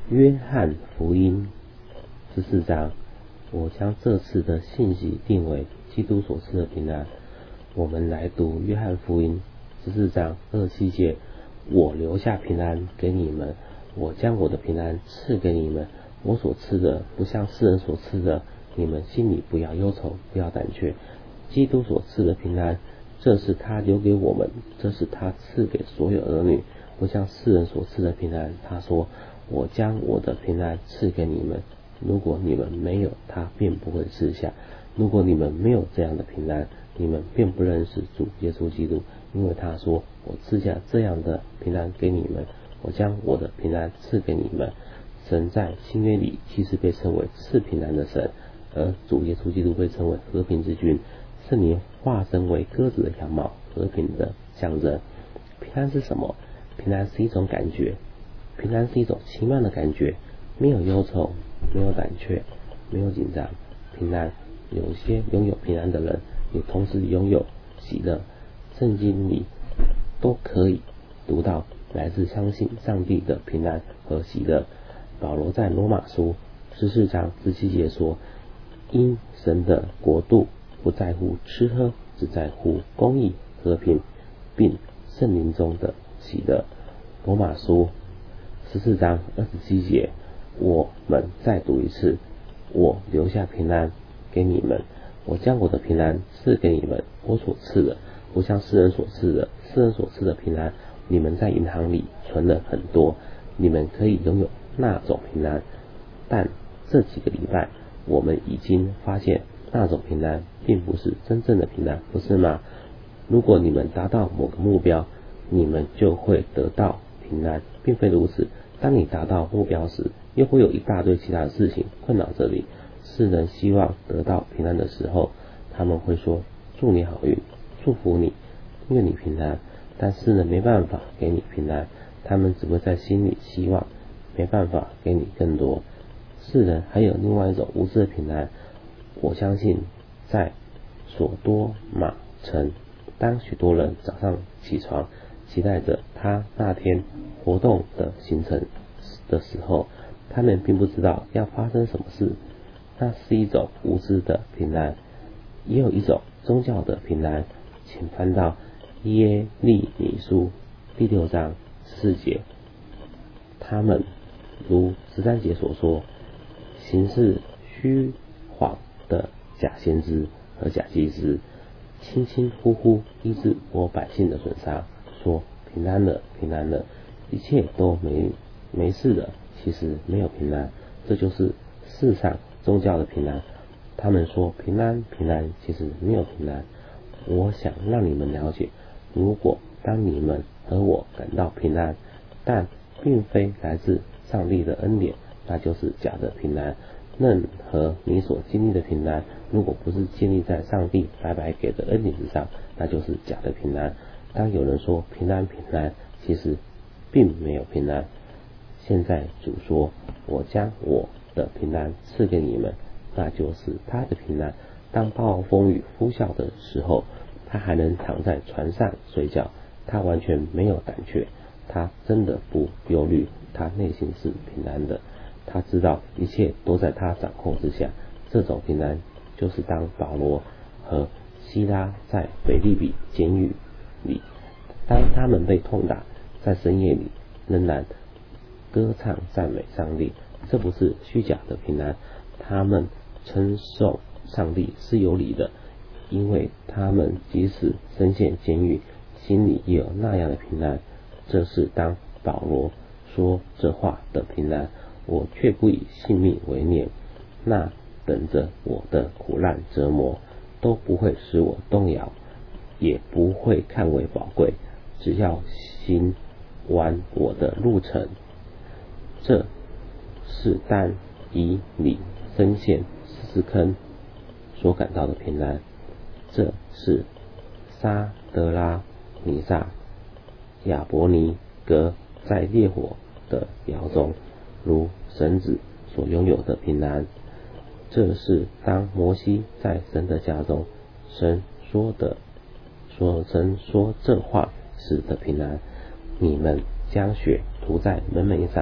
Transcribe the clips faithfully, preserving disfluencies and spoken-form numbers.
约翰福音十四章，我将这次的信息定为基督所赐的平安。我们来读约翰福音十四章二十七节，我留下平安给你们，我将我的平安赐给你们，我所赐的不像世人所赐的，你们心里不要忧愁，不要胆怯。基督所赐的平安，这是他留给我们，这是他赐给所有儿女，不像世人所赐的平安。他说，我将我的平安赐给你们，如果你们没有，他便不会赐下。如果你们没有这样的平安，你们便不认识主耶稣基督，因为他说，我赐下这样的平安给你们，我将我的平安赐给你们。神在新约里其实被称为赐平安的神，而主耶稣基督被称为和平之君。圣灵化身为鸽子的样貌，和平的象征。平安是什么？平安是一种感觉，平安是一种奇妙的感觉，没有忧愁，没有胆怯，没有紧张。平安，有些拥有平安的人，也同时拥有喜乐。圣经里都可以读到来自相信上帝的平安和喜乐。保罗在罗马书十四章十七节说，因神的国度不在乎吃喝，只在乎公义、和平，并圣灵中的喜乐。罗马书十四章二十七节，我们再读一次，我留下平安给你们，我将我的平安赐给你们，我所赐的不像世人所赐的，世人所赐的平安，你们在银行里存了很多，你们可以拥有那种平安，但这几个礼拜我们已经发现那种平安并不是真正的平安，不是吗？如果你们达到某个目标，你们就会得到平安，并非如此。当你达到目标时，又会有一大堆其他的事情困扰着你。世人希望得到平安的时候，他们会说，祝你好运，祝福你，愿你平安。但世人没办法给你平安，他们只会在心里希望，没办法给你更多。世人还有另外一种无知的平安。我相信在索多玛城，当许多人早上起床期待着他那天活动的行程的时候，他们并不知道要发生什么事。那是一种无知的平安。也有一种宗教的平安，请翻到耶利米书第六章四节，他们如十三节所说，行事虚谎的假先知和假祭司，轻轻呼呼医治我百姓的损伤，说平安了，平安了，一切都没没事了。其实没有平安，这就是世上宗教的平安。他们说平安平安，其实没有平安。我想让你们了解，如果当你们和我感到平安，但并非来自上帝的恩典，那就是假的平安。任何你所经历的平安，如果不是建立在上帝白白给的恩典之上，那就是假的平安。当有人说平安平安，其实并没有平安。现在主说，我将我的平安赐给你们，那就是他的平安。当暴风雨呼啸的时候，他还能躺在船上睡觉，他完全没有胆怯，他真的不忧虑，他内心是平安的。他知道一切都在他掌控之下。这种平安就是当保罗和希拉在腓立比监狱里，当他们被痛打，在深夜里仍然歌唱赞美上帝，这不是虚假的平安。他们称颂上帝是有理的，因为他们即使身陷监狱，心里也有那样的平安。这是当保罗说这话的平安。我却不以性命为念，那等着我的苦难折磨都不会使我动摇，也不会看为宝贵，只要行完我的路程。这是单以你深陷十字坑所感到的平安。这是沙德拉、米萨、亚伯尼格在烈火的窑中如神子所拥有的平安。这是当摩西在神的家中，神说的说神说这话时的平安。你们将血涂在门楣上，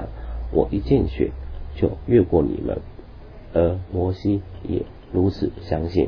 我一见血就越过你们。而摩西也如此相信。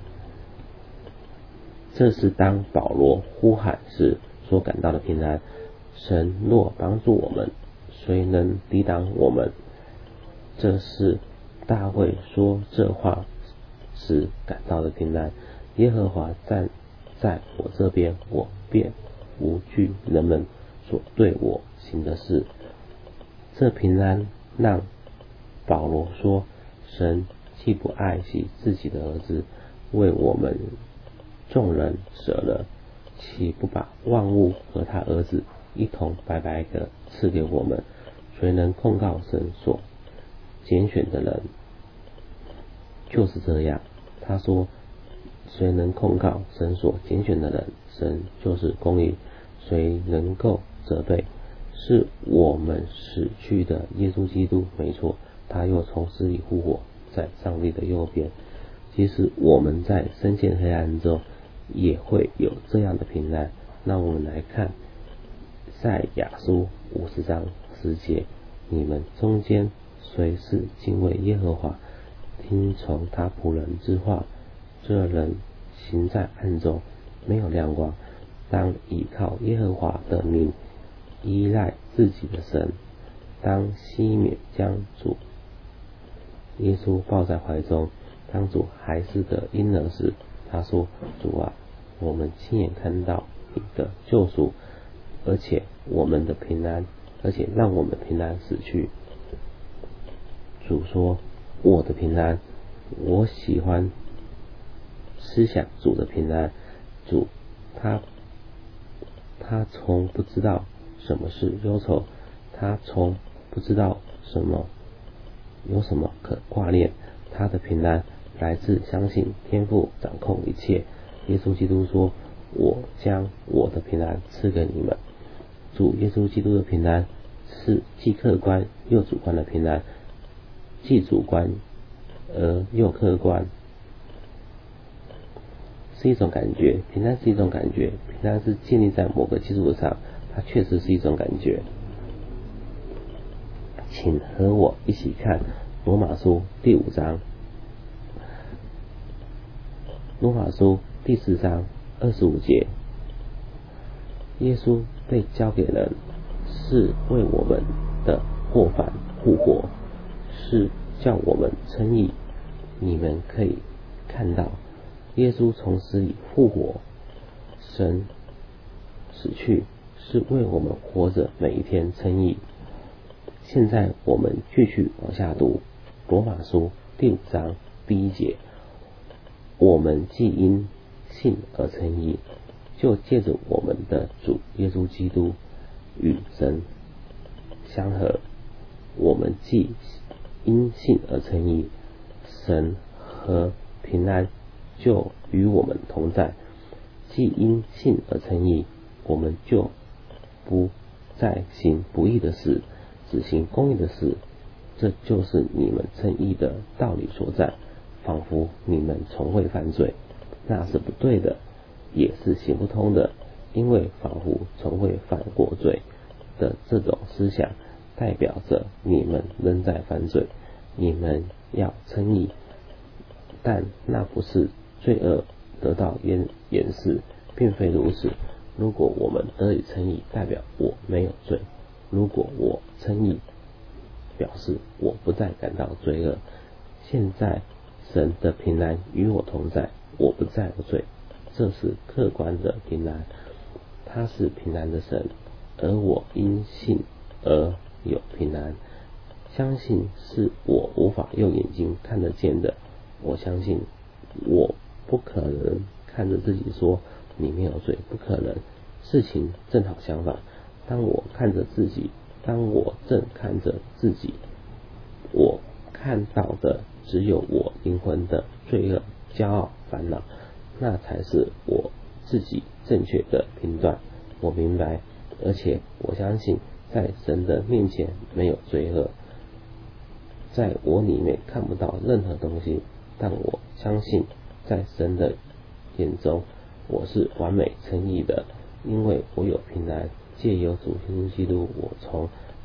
这是当保罗呼喊时所感到的平安。神若帮助我们，谁能抵挡我们？这是大卫说这话时感到的平安。耶和华站在我这边，我便无惧人们所对我行的事。这平安让保罗说，神既不爱惜自己的儿子，为我们众人舍了，岂不把万物和他儿子一同白白的赐给我们？谁能控告神所拣选的人？就是这样，他说，谁能控告神所拣选的人？神就是公义。谁能够责备？是我们死去的耶稣基督，没错，他又从死里复活，在上帝的右边。即使我们在深陷黑暗中，也会有这样的平安。让我们来看赛亚书五十章十节，你们中间谁是敬畏耶和华，听从他仆人之话？这人行在暗中，没有亮光，当倚靠耶和华的名，依赖自己的神。当西缅将主耶稣抱在怀中，当主还是个婴儿时，他说，主啊，我们亲眼看到你的救赎，而且我们的平安，而且让我们平安死去。主说，我的平安。我喜欢思想主的平安。主他他从不知道什么是忧愁，他从不知道什么有什么可挂念。他的平安来自相信天父掌控一切。耶稣基督说，我将我的平安赐给你们。主耶稣基督的平安是既客观又主观的平安，既主观而又客观，是一种感觉。平安是一种感觉，平安是建立在某个基础上，它确实是一种感觉。请和我一起看罗马书第五章。罗马书第四章二十五节，耶稣被交给人，是为我们的过犯复活，是叫我们称义。你们可以看到，耶稣从死里复活，神死去，是为我们活着每一天称义。现在我们继续往下读罗马书第五章第一节，我们既因信而称义，就借着我们的主耶稣基督与神相合。我们既因信而称义，神和平安就与我们同在。既因信而称义，我们就不再行不义的事，只行公义的事。这就是你们称义的道理所在，仿佛你们从未犯罪。那是不对的，也是行不通的，因为仿佛从未犯过罪的这种思想，代表着你们仍在犯罪。你们要称义，但那不是罪恶得到掩掩饰，并非如此。如果我们得以称义，代表我没有罪；如果我称义，表示我不再感到罪恶。现在神的平安与我同在，我不再有罪，这是客观的平安。他是平安的神，而我因信而有平安。相信是我无法用眼睛看得见的，我相信我不可能看着自己说你没有罪，不可能。事情正好相反，当我看着自己，当我正看着自己，我看到的只有我灵魂的罪恶、骄傲、烦恼，那才是我自己正确的评断。我明白，而且我相信在神的面前没有罪恶，在我里面看不到任何东西，但我相信在神的眼中我是完美称义的，因为我有平安，借由主耶稣基督，我从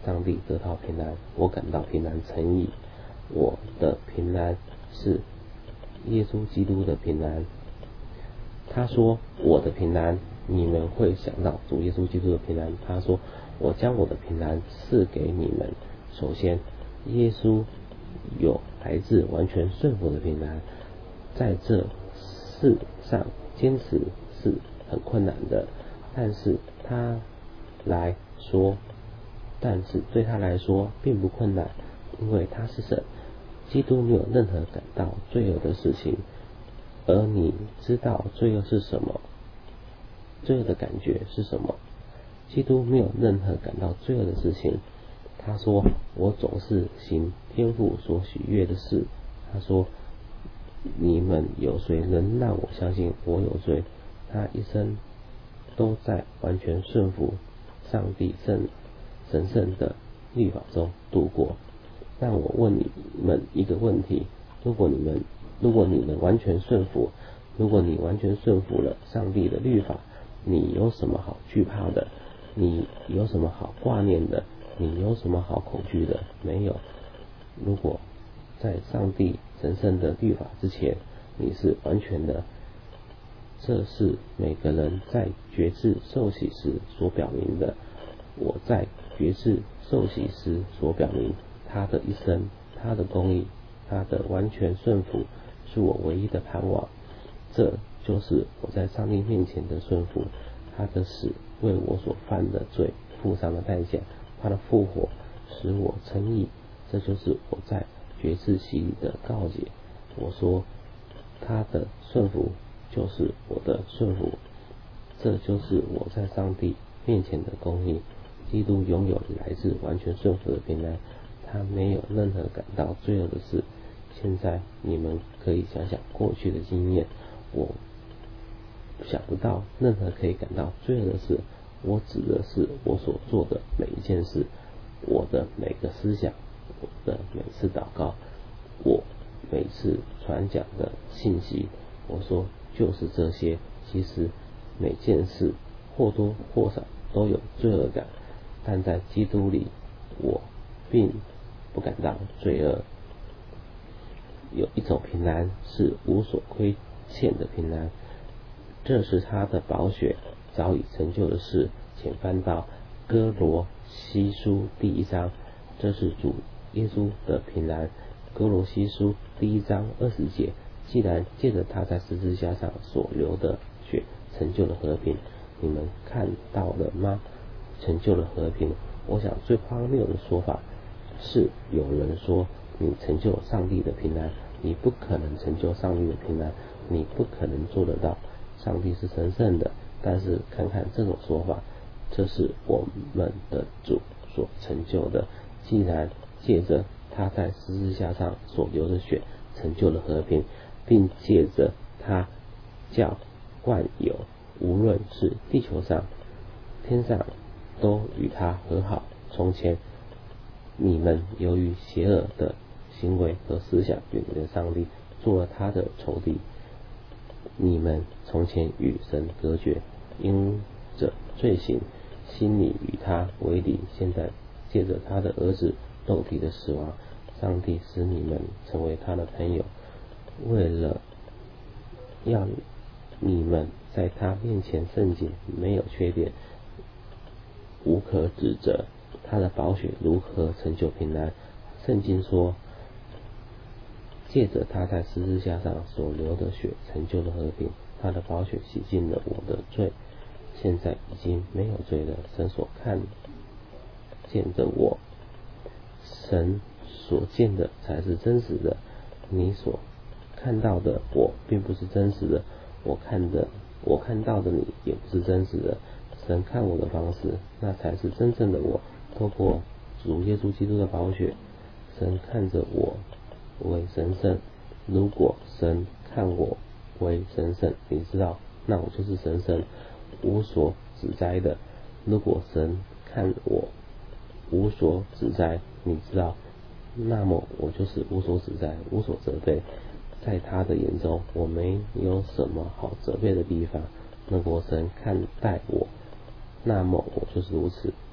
上帝得到平安，我感到平安诚意。我的平安是耶稣基督的平安。他说我的平安，你们会想到主耶稣基督的平安。他说我将我的平安赐给你们。首先，耶稣有来自完全顺服的平安。在这世上坚持是很困难的，但是他来说但是对他来说并不困难，因为他是神。基督没有任何感到罪恶的事情，而你知道罪恶是什么，罪恶的感觉是什么。基督没有任何感到罪恶的事情。他说我总是行天父所喜悦的事。他说你们有谁能让我相信我有罪？他一生都在完全顺服上帝圣神圣的律法中度过。让我问你们一个问题：如果你们如果你们完全顺服，如果你完全顺服了上帝的律法，你有什么好惧怕的？你有什么好挂念的？你有什么好恐惧的？没有。如果在上帝神圣的律法之前，你是完全的。这是每个人在决志受洗时所表明的。我在决志受洗时所表明，他的一生，他的公义，他的完全顺服，是我唯一的盼望。这就是我在上帝面前的顺服。他的死为我所犯的罪付上了代价，他的复活使我称义。这就是我在决志洗礼的告解。我说他的顺服就是我的顺服，这就是我在上帝面前的公义。基督拥有来自完全顺服的平安，他没有任何感到罪恶的事。现在你们可以想想过去的经验，我想不到任何可以感到罪恶的事。我指的是我所做的每一件事，我的每个思想，我的每次祷告，我每次传讲的信息。我说就是这些。其实每件事或多或少都有罪恶感，但在基督里我并不感到罪恶。有一种平安是无所亏欠的平安，这是他的宝血早已成就的事。请翻到哥罗西书第一章，这是主耶稣的平安。哥罗西书第一章二十节，既然借着他在十字架上所流的血成就了和平，你们看到了吗？成就了和平。我想最荒谬的说法是，有人说你成就上帝的平安，你不可能成就上帝的平安，你不可能做得到。上帝是神圣的。但是看看这种说法，这是我们的主所成就的。既然借着他在十字架上所流的血成就了和平，并借着他叫万有，无论是地球上天上，都与他和好。从前你们由于邪恶的行为和思想远离了上帝，做了他的仇敌。你们从前与神隔绝，因着罪行心里与他为敌。现在借着他的儿子肉体的死亡，上帝使你们成为他的朋友，为了要你们在他面前圣洁，没有缺点，无可指责。他的宝血如何成就平安？圣经说，借着他在十字架上所流的血成就了和平。他的宝血洗净了我的罪，现在已经没有罪了。神所看见的我，神所见的才是真实的。你所看到的我并不是真实的，我看的我看到的你也不是真实的。神看我的方式，那才是真正的我。透过主耶稣基督的宝血，神看着我为神圣。如果神看我为神圣，你知道，那我就是神圣，无所指摘的。如果神看我无所指摘，你知道，那么我就是无所指摘，无所责备。在他的眼中，我没有什么好责备的地方。如果神看待我，那么我就是如此。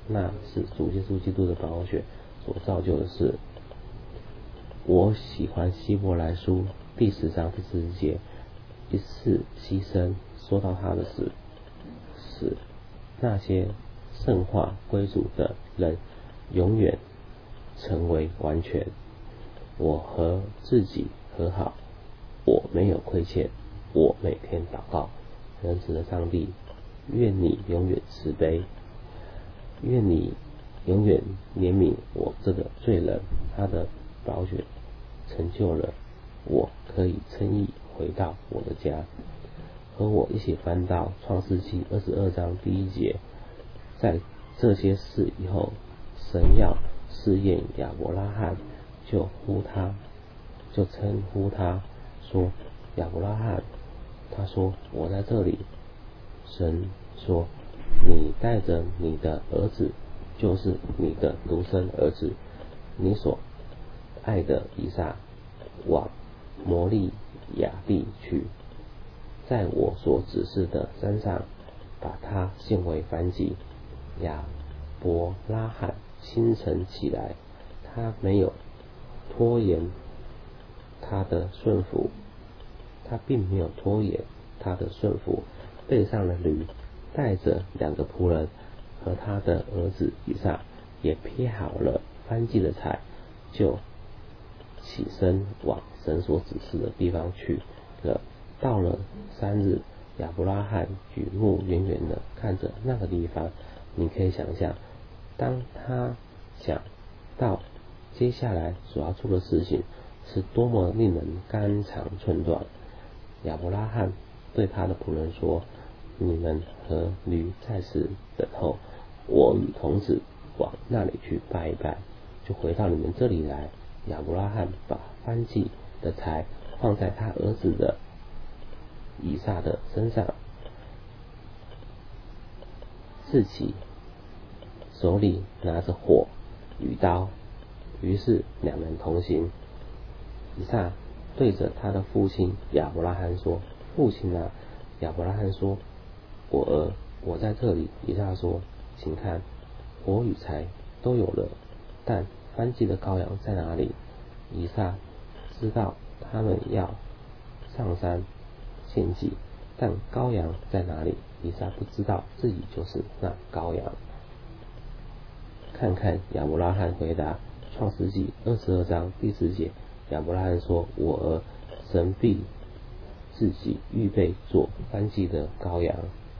那是主耶稣基督的宝血所造就的事。我喜欢希伯来书第十章第四节，一次牺牲说到他的死，使那些圣化归主的人永远成为完全。我和自己和好，我没有亏欠，我每天祷告。仁慈的上帝，愿你永远慈悲，愿你永远怜悯我这个罪人。他的宝血成就了我可以称义回到我的家。和我一起翻到创世纪二十二章第一节，在这些事以后，神要试验亚伯拉罕，就呼他就称呼他说亚伯拉罕。他说我在这里。神说你带着你的儿子，就是你的独生儿子，你所爱的以撒，往摩利亚地去，在我所指示的山上把他献为燔祭。亚伯拉罕清晨起来，他没有拖延他的顺服，他并没有拖延他的顺服，背上了驴，带着两个仆人和他的儿子以撒，也劈好了燔祭的柴，就起身往神所指示的地方去了。到了三日，亚伯拉罕举目远远的看着那个地方。你可以想象，当他想到接下来所要做的事情是多么令人肝肠寸断。亚伯拉罕对他的仆人说，你们和驴在此等候，我与童子往那里去拜一拜，就回到你们这里来。亚伯拉罕把燔祭的柴放在他儿子的以撒的身上，自己手里拿着火与刀，于是两人同行。以撒对着他的父亲亚伯拉罕说，父亲啊。亚伯拉罕说，我儿，我在这里。以撒说，请看，火与柴都有了，但燔祭的羔羊在哪里？以撒知道他们要上山献祭，但羔羊在哪里？以撒不知道自己就是那羔羊。看看亚伯拉罕回答，创世纪二十二章第四节，亚伯拉罕说，我儿，神必自己预备做燔祭的羔羊。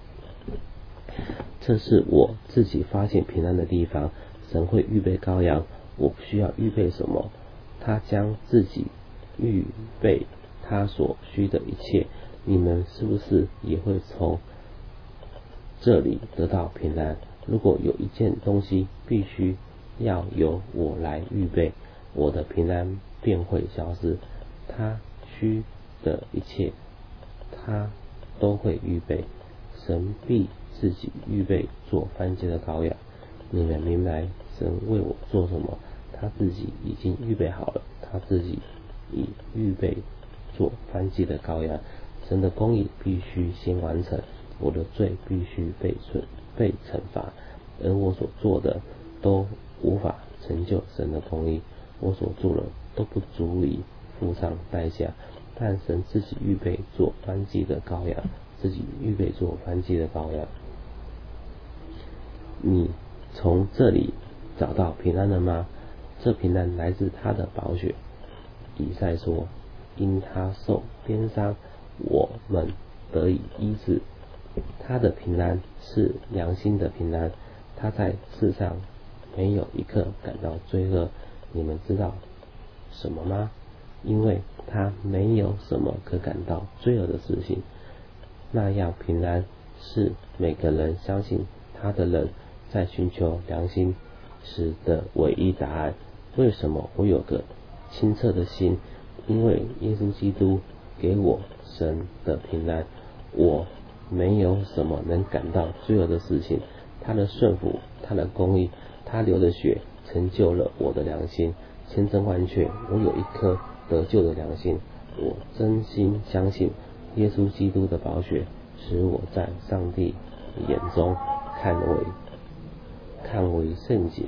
这是我自己发现平安的地方。神会预备羔羊，我不需要预备什么，他将自己预备他所需的一切。你们是不是也会从这里得到平安？如果有一件东西必须要由我来预备，我的平安便会消失。他需的一切他都会预备，神必自己预备做燔祭的羔羊。你们明白神为我做什么？他自己已经预备好了，他自己已预备做燔祭的羔羊。神的公义必须先完成，我的罪必须被被惩罚，而我所做的都无法成就神的公义，我所做的都不足以付上代价。但神自己预备做燔祭的羔羊，自己预备做燔祭的羔羊。你从这里找到平安了吗？这平安来自他的宝血。以赛说，因他受鞭伤，我们得以医治。他的平安是良心的平安，他在世上没有一刻感到罪恶。你们知道什么吗？因为他没有什么可感到罪恶的事情。那样平安是每个人相信他的人在寻求良心时的唯一答案。为什么我有个清澈的心？因为耶稣基督给我神的平安，我没有什么能感到罪恶的事情。他的顺服，他的公义，他流的血成就了我的良心，千真万确。我有一颗得救的良心，我真心相信耶稣基督的宝血使我在上帝眼中看为看为圣洁。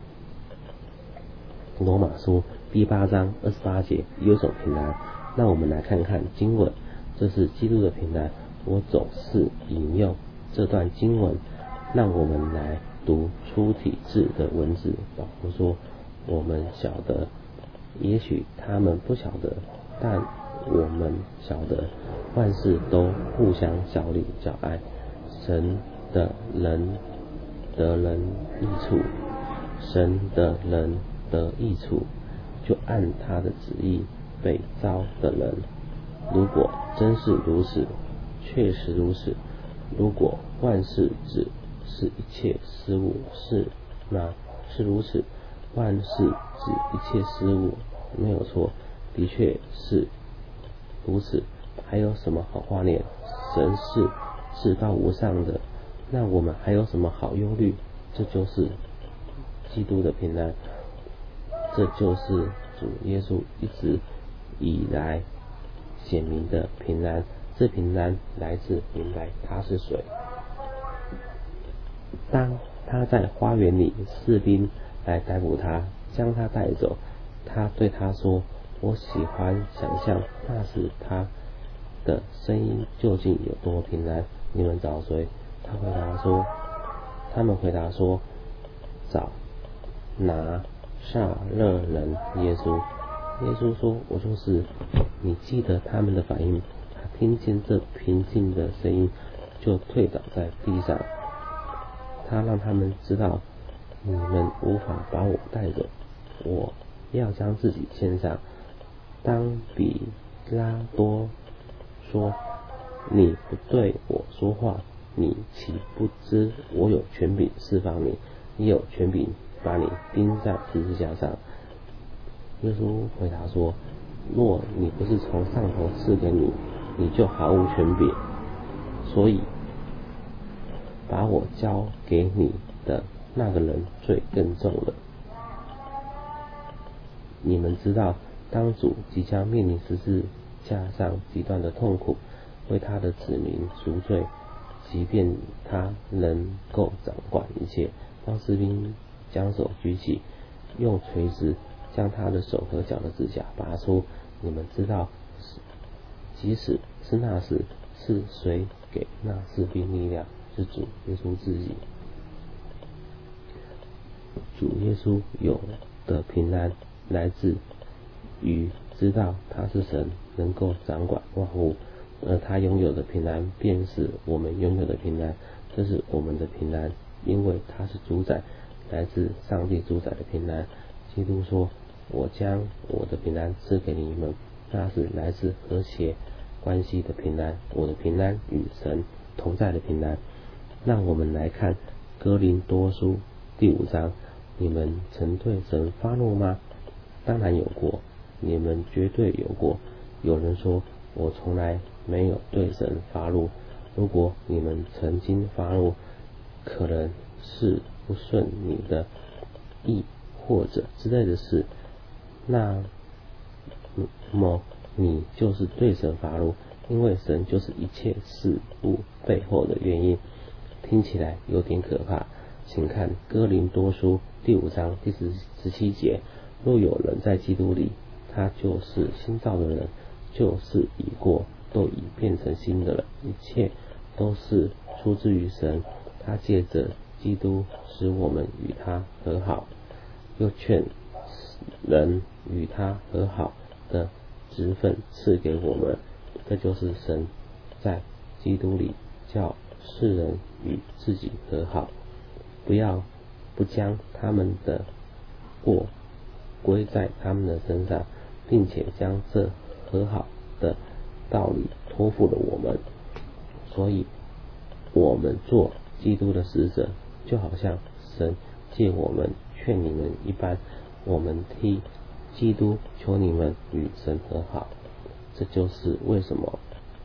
罗马书第八章二十八节有一种平安，那我们来看看经文，这是基督的平安。我总是引用这段经文，让我们来读出体字的文字。保罗说，我们晓得，也许他们不晓得，但我们晓得，万事都互相效力，叫爱神的人得人益处，神的人得益处，就按他的旨意被召的人。如果真是如此，确实如此。如果万事只是一切事物是那是如此，万事指一切事物没有错，的确是如此。还有什么好挂念？神是至高无上的，那我们还有什么好忧虑？这就是基督的平安，这就是主耶稣一直以来显明的平安。这平安来自明白他是谁。当他在花园里，士兵来逮捕他，将他带走，他对他说，我喜欢想象那是他的声音究竟有多平安。你们找谁？他回答说，他们回答说，找拿撒勒人耶稣。耶稣说，我就是。你记得他们的反应，他听见这平静的声音，就退倒在地上。他让他们知道，你们无法把我带走，我要将自己献上。当比拉多说，你不对我说话，你岂不知我有权柄释放你，也有权柄把你钉在十字架上？耶稣回答说，若你不是从上头赐给你，你就毫无权柄。所以把我交给你的那个人罪更重了。你们知道，当主即将面临十字架上极端的痛苦，为他的子民赎罪，即便他能够掌管一切。当士兵将手举起，用锤子将他的手和脚的指甲拔出，你们知道，即使是那时，是谁给那士兵力量？是主耶稣自己。主耶稣有的平安来自于知道他是神，能够掌管万物，而他拥有的平安便是我们拥有的平安。这是我们的平安，因为他是主宰，来自上帝主宰的平安。基督说，我将我的平安赐给你们，那是来自和谐关系的平安，我的平安与神同在的平安。让我们来看哥林多书第五章。你们曾对神发怒吗？当然有过，你们绝对有过。有人说，我从来没有对神发怒。如果你们曾经发怒，可能是不顺你的意或者之类的事，那么你就是对神发怒，因为神就是一切事物背后的原因。听起来有点可怕，请看哥林多书第五章第十十七节。若有人在基督里，他就是新造的人，旧事已过，都已变成新的了。一切都是出自于神，他借着基督使我们与他和好，又劝人与他和好的职分赐给我们。这就是神在基督里叫世人与自己和好，不要不将他们的过归在他们的身上，并且将这和好的道理托付了我们。所以我们做基督的使者，就好像神借我们劝你们一般，我们替基督求你们与神和好。这就是为什么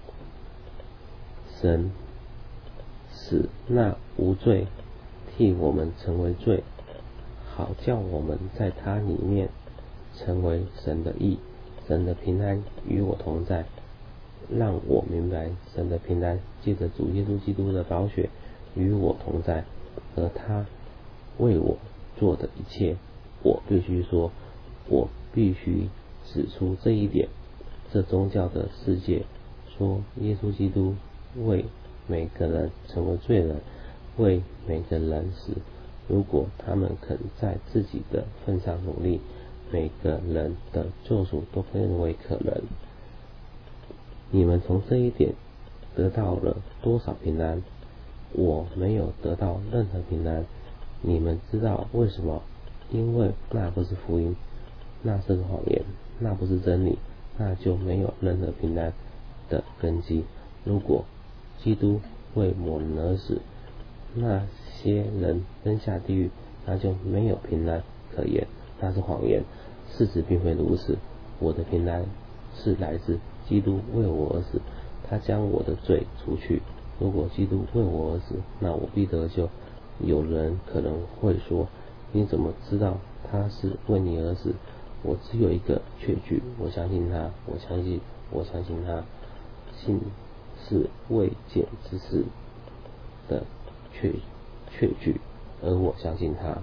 神使那无罪替我们成为罪，好叫我们在他里面成为神的义。神的平安与我同在，让我明白神的平安借着主耶稣基督的宝血与我同在，而他为我做的一切，我必须说，我必须指出这一点。这宗教的世界说耶稣基督为每个人成为罪人，为每个人死。如果他们肯在自己的份上努力，每个人的救赎都更为可能。你们从这一点得到了多少平安？我没有得到任何平安。你们知道为什么？因为那不是福音，那是个谎言，那不是真理，那就没有任何平安的根基。如果基督为我们而死，那些人扔下地狱，那就没有平安可言，那是谎言。事实并非如此。我的平安是来自基督为我而死，他将我的罪除去。如果基督为我而死，那我必得救。有人可能会说，你怎么知道他是为你而死？我只有一个确据，我相信他，我相信，我相信他。信是未见之事的确确据，而我相信他。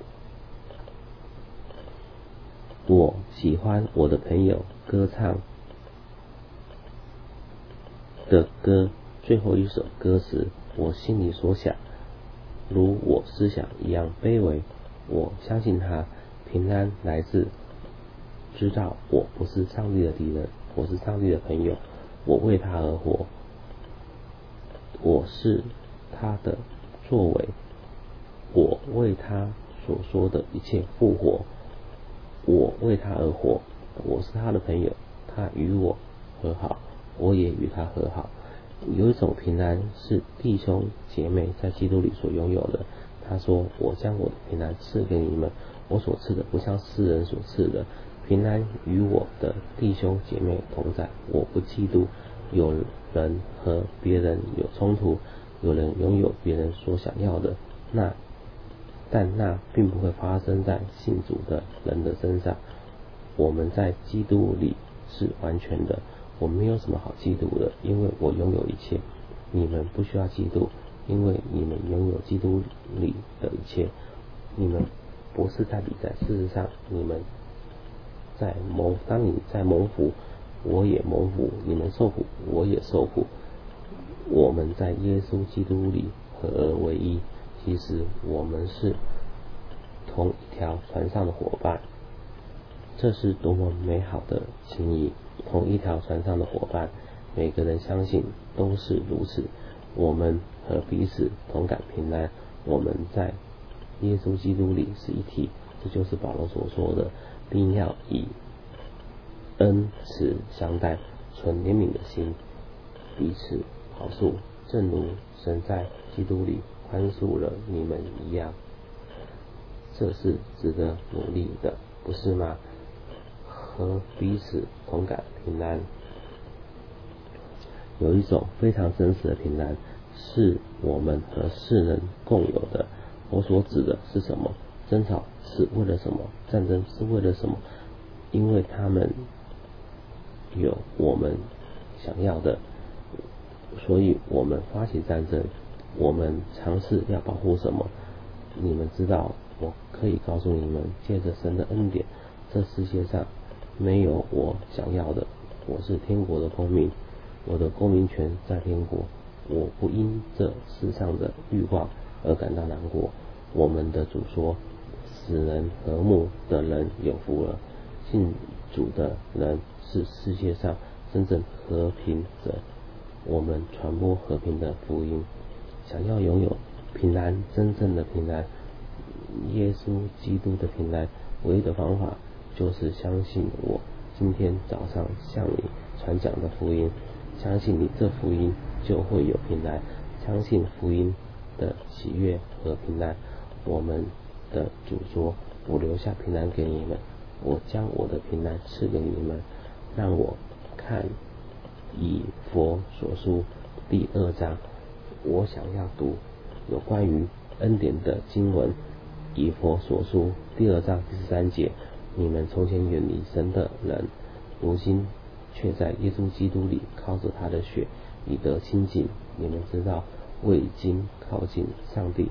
我喜欢我的朋友歌唱的歌，最后一首歌时，我心里所想，如我思想一样卑微。我相信他，平安来自知道我不是上帝的敌人，我是上帝的朋友，我为他而活，我是他的作为，我为他所说的一切复活，我为他而活，我是他的朋友，他与我和好，我也与他和好。有一种平安是弟兄姐妹在基督里所拥有的。他说，我将我的平安赐给你们，我所赐的不像世人所赐的。平安与我的弟兄姐妹同在，我不嫉妒。有人和别人有冲突，有人拥有别人所想要的，那但那并不会发生在信主的人的身上。我们在基督里是完全的，我没有什么好嫉妒的，因为我拥有一切。你们不需要嫉妒，因为你们拥有基督里的一切。你们不是在比赛，事实上你们在蒙，当你在蒙福，我也蒙福；你们受苦，我也受苦。我们在耶稣基督里合而为一。其实我们是同一条船上的伙伴，这是多么美好的情谊！同一条船上的伙伴，每个人相信都是如此。我们和彼此同感平安，我们在耶稣基督里是一体。这就是保罗所说的，并要以恩慈相待，存怜悯的心，彼此饶恕，正如神在基督里宽恕了你们一样。这是值得努力的，不是吗？和彼此同感平安。有一种非常真实的平安，是我们和世人共有的。我所指的是什么？争吵是为了什么？战争是为了什么？因为他们有我们想要的，所以我们发起战争。我们尝试要保护什么？你们知道，我可以告诉你们，借着神的恩典，这世界上没有我想要的。我是天国的公民，我的公民权在天国，我不因这世上的欲望而感到难过。我们的主说，使人和睦的人有福了。信主的人是世界上真正和平者。我们传播和平的福音，想要拥有平安，真正的平安，耶稣基督的平安，唯一的方法就是相信我今天早上向你传讲的福音。相信你这福音就会有平安，相信福音的喜悦和平安。我们的主说，我留下平安给你们，我将我的平安赐给你们。让我看以弗所书第二章，我想要读有关于恩典的经文。以弗所书第二章第十三节，你们从前远离神的人，如今却在耶稣基督里靠着他的血以得亲近。你们知道，我已经靠近上帝，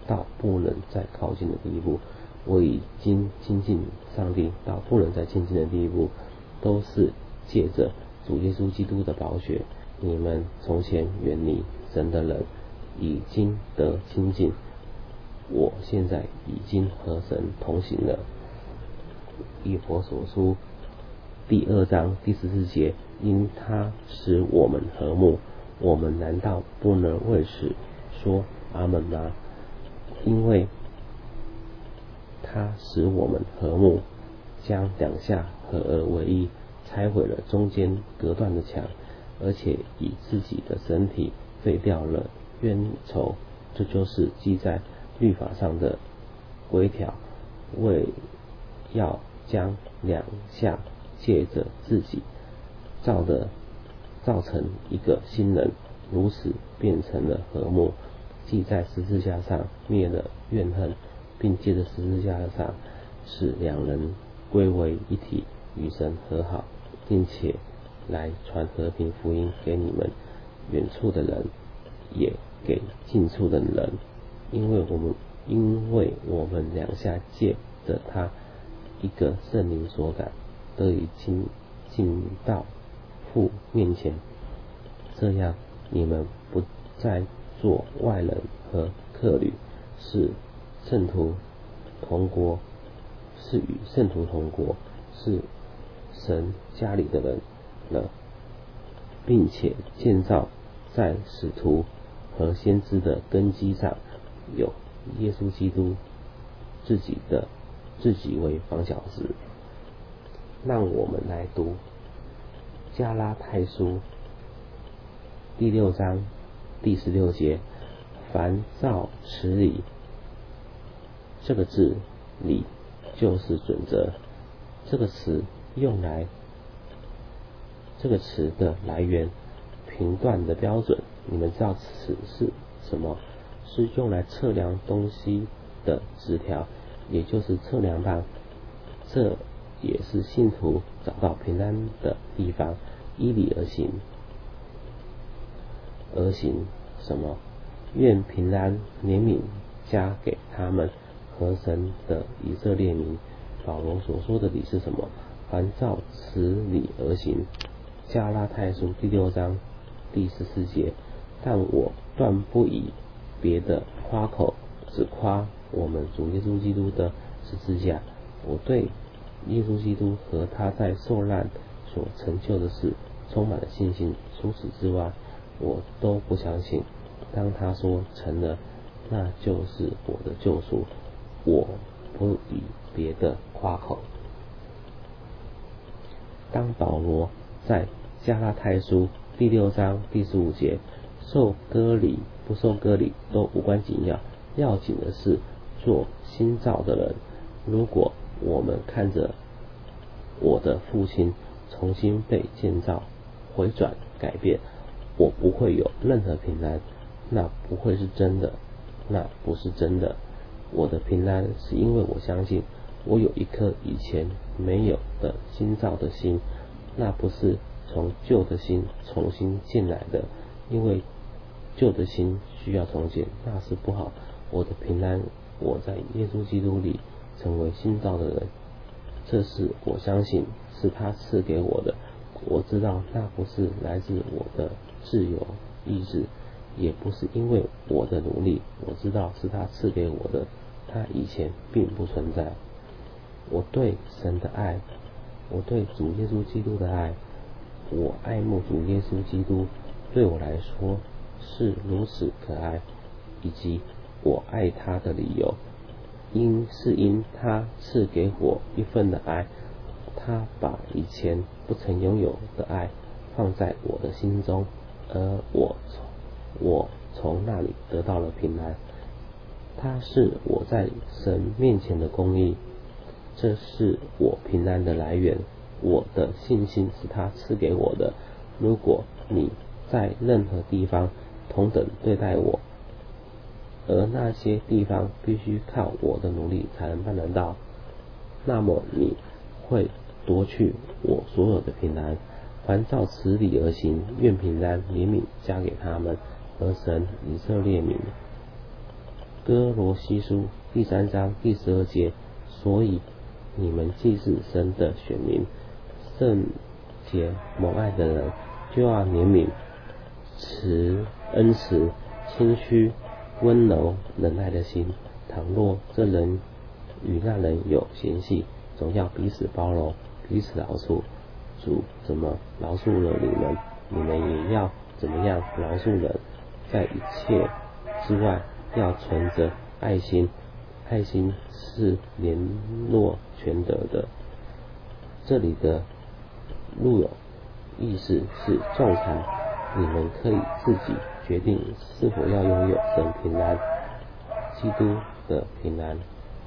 到不能再靠近的地步，我已经亲近上帝到不能再亲近的地步，都是借着主耶稣基督的宝血。你们从前远离神的人已经得亲近，我现在已经和神同行了。以弗所书第二章第十四节，因他使我们和睦，我们难道不能为此说阿们吗？因为他使我们和睦，将两下合而为一，拆毁了中间隔断的墙，而且以自己的身体废掉了冤仇，这就是记在律法上的规条，为要将两下借着自己造的造成一个新人，如此变成了和睦。记在十字架上灭了怨恨，并借着十字架上使两人归为一体，与神和好，并且来传和平福音给你们远处的人，也给近处的人，因为我们因为我们两下借着他一个圣灵所感，得以进进到父面前，这样你们不再做外人和客旅，是圣徒同国，是与圣徒同国，是神家里的人了，并且建造在使徒和先知的根基上，有耶稣基督自己的自己为房角石。让我们来读加拉太书第六章第十六节，凡照此理，这个字理就是准则，这个词用来这个词的来源，评断的标准，你们知道此是什么？是用来测量东西的指条，也就是测量棒。这也是信徒找到平安的地方，依理而行。而行什么？愿平安怜悯加给他们和神的以色列民。保罗所说的理是什么？凡照此理而行。加拉太书第六章第十四节，但我断不以别的夸口，只夸我们主耶稣基督的十字架。我对耶稣基督和他在受难所成就的事充满了信心，除此之外我都不相信。当他说成了，那就是我的救赎，我不以别的夸口。当保罗在加拉太书第六章第十五节，受割礼不受割礼都无关紧要，要紧的是做新造的人。如果我们看着我的父亲重新被建造、回转、改变，我不会有任何平安，那不会是真的，那不是真的。我的平安是因为我相信我有一颗以前没有的新造的心，那不是从旧的心重新进来的，因为旧的心需要重建，那是不好。我的平安，我在耶稣基督里成为新造的人，这是我相信是他赐给我的。我知道那不是来自我的自由意志，也不是因为我的努力，我知道是他赐给我的，他以前并不存在。我对神的爱，我对主耶稣基督的爱，我爱慕主耶稣基督，对我来说是如此可爱，以及我爱他的理由，因是因他赐给我一份的爱，他把以前不曾拥有的爱放在我的心中，而我我从那里得到了平安。他是我在神面前的公义，这是我平安的来源。我的信心是他赐给我的。如果你在任何地方同等对待我，而那些地方必须靠我的努力才能办得到，那么你会夺去我所有的平安。凡照此理而行，愿平安怜悯加给他们和神以色列民。 哥罗西书第三章第十二节，所以你们既是神的选民，圣洁蒙爱的人，就要怜悯、慈恩慈、谦虚、温柔、忍耐的心。倘若这人与那人有嫌隙，总要彼此包容，彼此饶恕。主怎么饶恕了你们，你们也要怎么样饶恕人。在一切之外，要存着爱心，爱心是联络全德的。这里的路有意思是仲裁，你们可以自己决定是否要拥有神平安、基督的平安。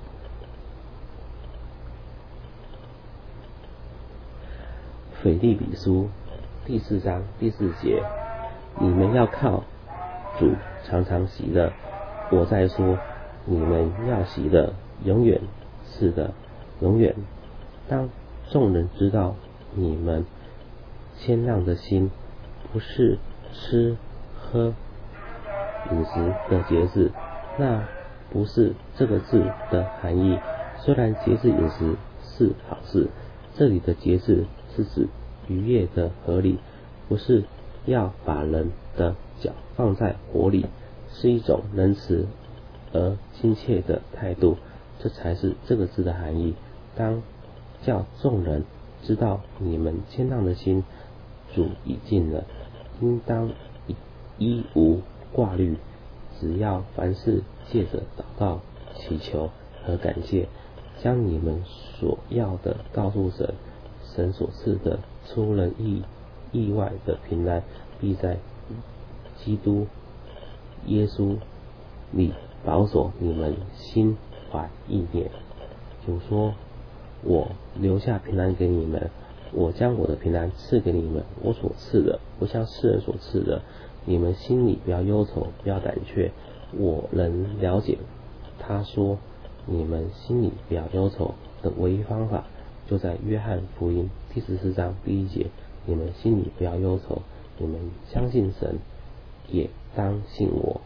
腓立比书第四章第四节，你们要靠主常常喜乐。我在说，你们要喜乐，永远是的，永远。当众人知道你们谦让的心不是吃喝饮食的节制，那不是这个字的含义。虽然节制饮食是好事，这里的节制是指逾越的合理，不是要把人的脚放在火里，是一种仁慈而亲切的态度，这才是这个字的含义。当叫众人知道你们谦让的心，主已尽了，应当一无挂虑，只要凡事借着祷告、祈求和感谢，将你们所要的告诉神，神所赐的出人意意外的平安，必在基督耶稣里保守你们心怀意念。主说，我留下平安给你们，我将我的平安赐给你们，我所赐的不像世人所赐的。你们心里不要忧愁，不要胆怯，我能了解他说你们心里不要忧愁的唯一方法，就在约翰福音第十四章第一节，你们心里不要忧愁，你们相信神，也当信我。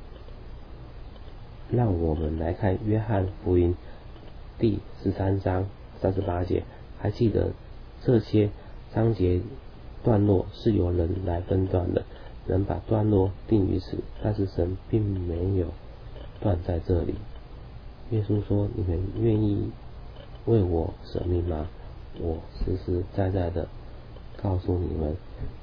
让我们来看约翰福音第十三章三十八节，还记得这些章节段落是由人来分段的，人把段落定于此，但是神并没有断在这里。耶稣说，你们愿意为我舍命吗？我实实在在的告诉你们，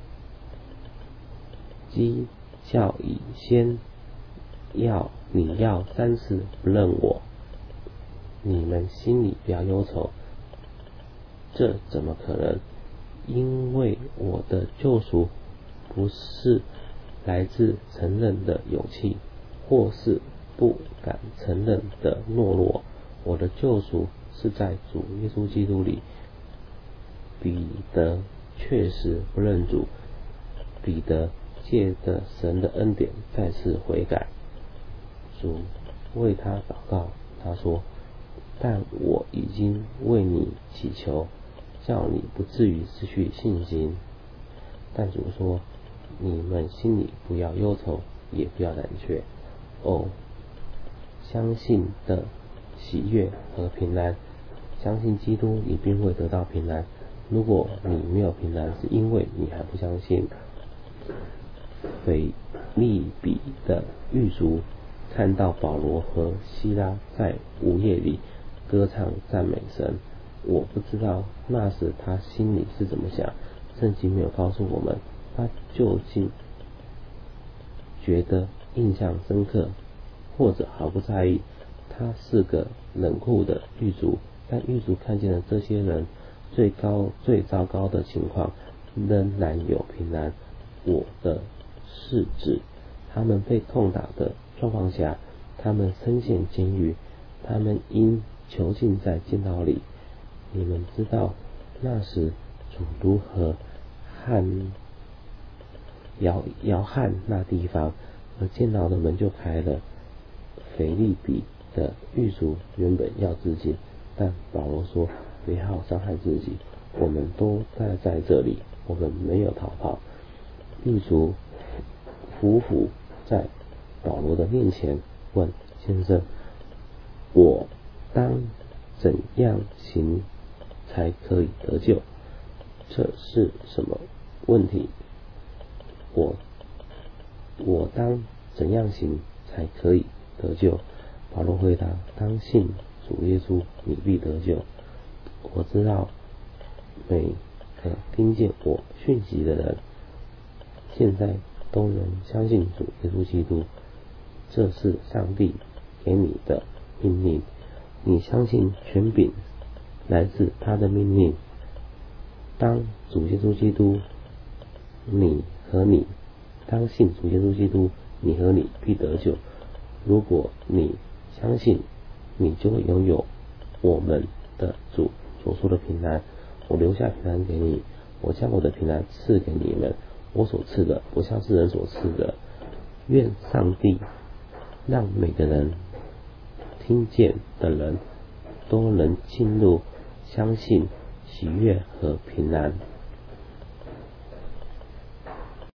鸡叫以先要你要三次不认我，你们心里不要忧愁。这怎么可能？因为我的救赎不是来自承认的勇气，或是不敢承认的懦弱，我的救赎是在主耶稣基督里。彼得确实不认主，彼得借着神的恩典再次悔改，主为他祷告，他说，但我已经为你祈求，叫你不至于失去信心。但主说，你们心里不要忧愁，也不要胆怯。哦，相信的喜悦和平安，相信基督，你便会得到平安。如果你没有平安，是因为你还不相信。腓立比的狱卒看到保罗和希拉在午夜里歌唱赞美神，我不知道那时他心里是怎么想，圣经没有告诉我们他究竟觉得印象深刻，或者毫不在意。他是个冷酷的狱卒，但狱卒看见了这些人最高最糟糕的情况，仍然有平安。我的是指他们被痛打的状况下，他们身陷监狱，他们因囚禁在监牢里。你们知道那时主如何撼摇摇撼那地方，而监牢的门就开了。腓立比的狱卒原本要自尽，但保罗说，不要伤害自己，我们都待在这里，我们没有逃跑。狱卒匍匐在保罗的面前问， 先生，我当怎样行才可以得救？这是什么问题？我我当怎样行才可以得救？保罗回答：当信主耶稣，你必得救。我知道每个听见我讯息的人，现在都能相信主耶稣基督，这是上帝给你的命令。你相信权柄来自他的命令。当主耶稣基督，你和你当信主耶稣基督，你和你必得救。如果你相信，你就会拥有我们的主所说的平安。我留下平安给你，我将我的平安赐给你们。我所赐的不像世人所赐的。愿上帝让每个人听见的人都能进入相信、喜悦和平安。